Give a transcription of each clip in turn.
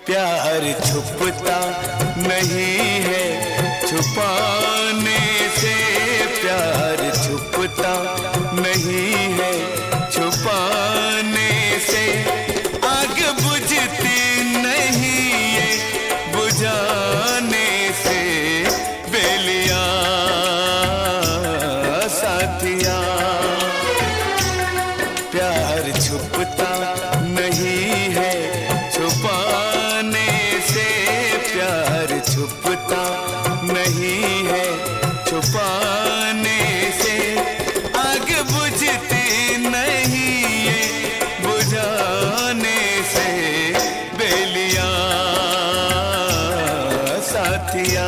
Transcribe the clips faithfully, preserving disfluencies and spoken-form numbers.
प्यार छुपता नहीं है छुपाने से, प्यार छुपता नहीं है छुपाने से, आग बुझती नहीं ये बुझाने से, बेलिया साथिया। प्यार छुपता नहीं है छुपाने से, प्यार छुपता नहीं है छुपाने से, आग बुझती नहीं ये बुझाने से, बेलिया साथिया।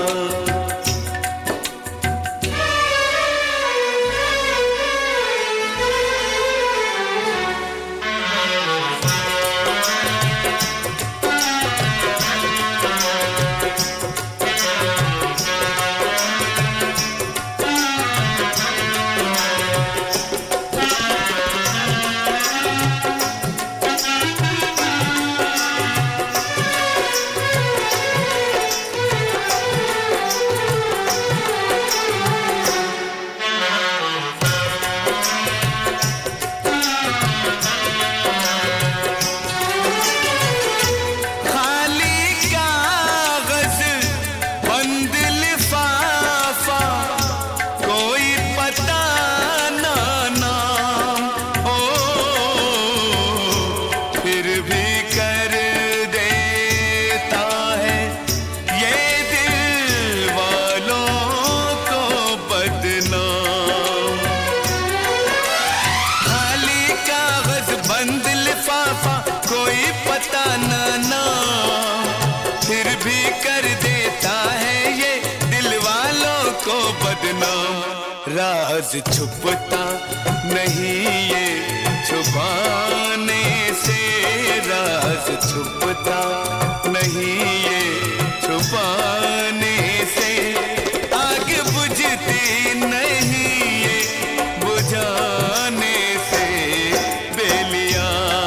कोई पता ना नाम, फिर भी कर देता है ये दिल वालों को बदनाम। राज छुपता नहीं ये छुपाने से, राज छुपता नहीं ये छुपाने से, आग बुझती नहीं ये बुझाने से, बेलिया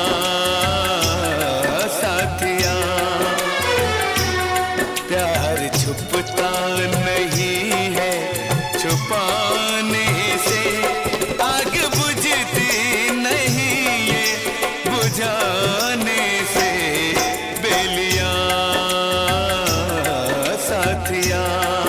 साथिया। प्यार छुपता नहीं है छुपाने से, आग बुझती नहीं ये बुझाने से, बेलिया साथिया।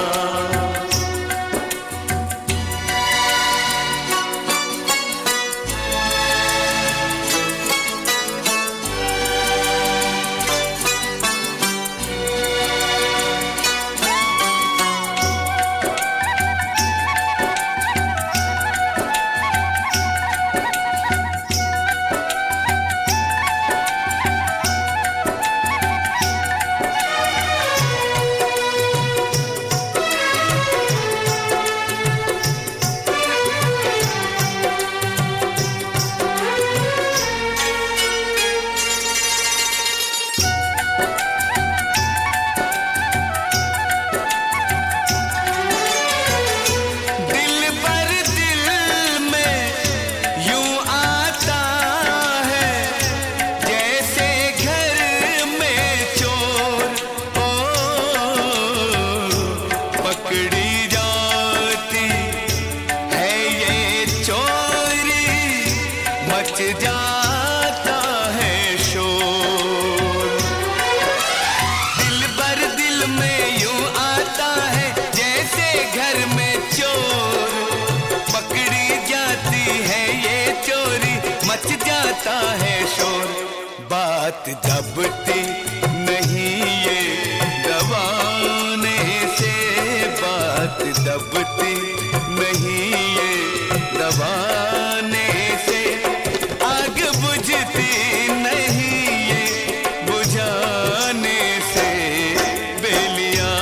जाता है शोर, दिल भर दिल में यूं आता है जैसे घर में चोर, पकड़ी जाती है ये चोरी, मच जाता है शोर। बात दबती नहीं ये दबाने से, बात दबती नहीं ये दबाने से, आग बुझती नहीं ये बुझाने से, बेलिया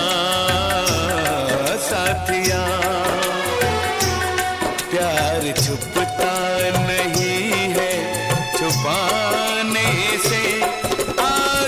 साथिया। प्यार छुपता नहीं है छुपाने से, आग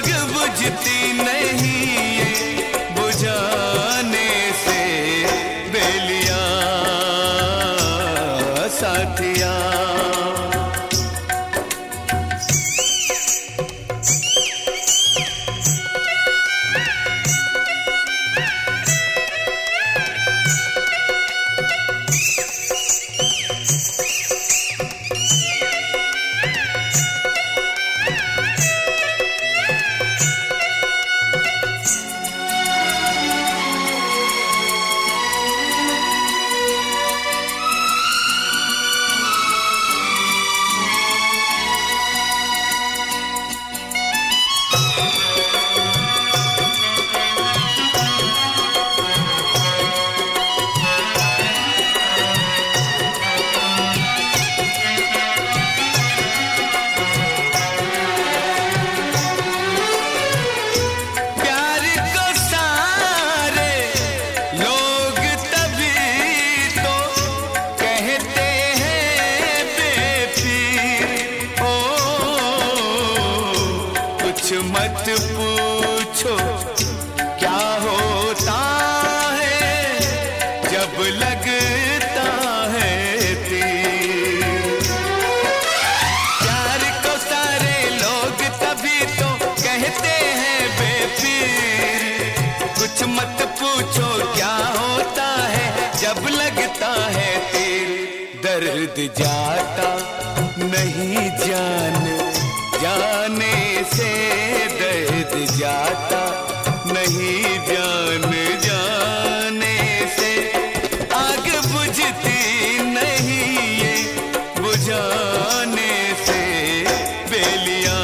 मत पूछो क्या होता है जब लगता है तीर। प्यार को सारे लोग तभी तो कहते हैं बेपीर। कुछ मत पूछो क्या होता है जब लगता है तीर। दर्द जाता नहीं जान जाने से, दर्द जाता नहीं जान जाने से। आग बुझती नहीं ये बुझाने से। बेलियां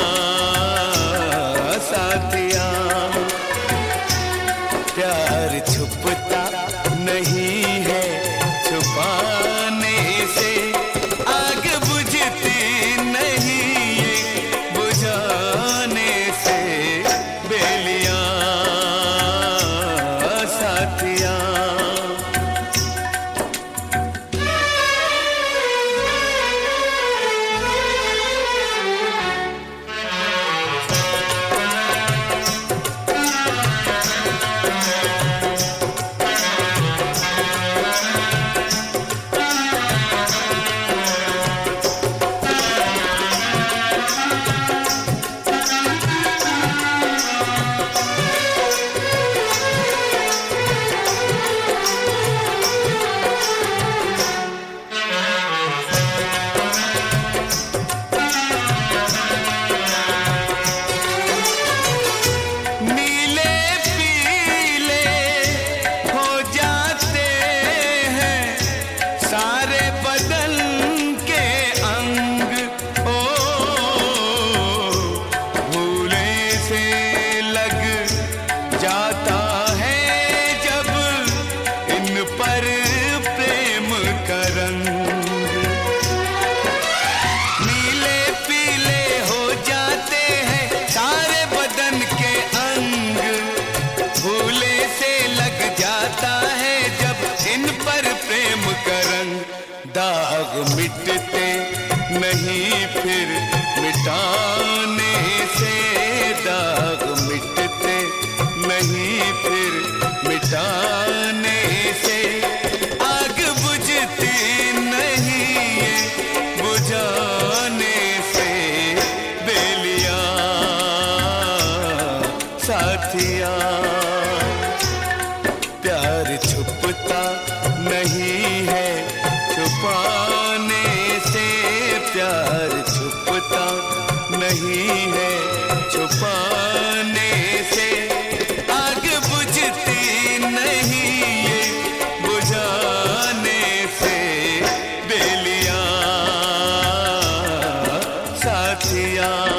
साथिया प्यार छुपता नहीं है छुपाने से। आग बुझती नहीं ये बुझाने से। बेलियां साथिया जाता है जब इन पर प्रेम का रंग। नीले पीले हो जाते हैं सारे बदन के अंग। भूले से लग जाता है जब इन पर प्रेम का रंग। दाग मिटते नहीं फिर मिटाने से। दाग मिटते नहीं फिर मिटाने से। आग बुझती नहीं ये बुझाने से। बेलियां साथिया प्यार छुपता नहीं है छुपाने से। प्यार छुपता नहीं है छुपाने से। आग बुझती नहीं ये बुझाने से। बेलियां साथिया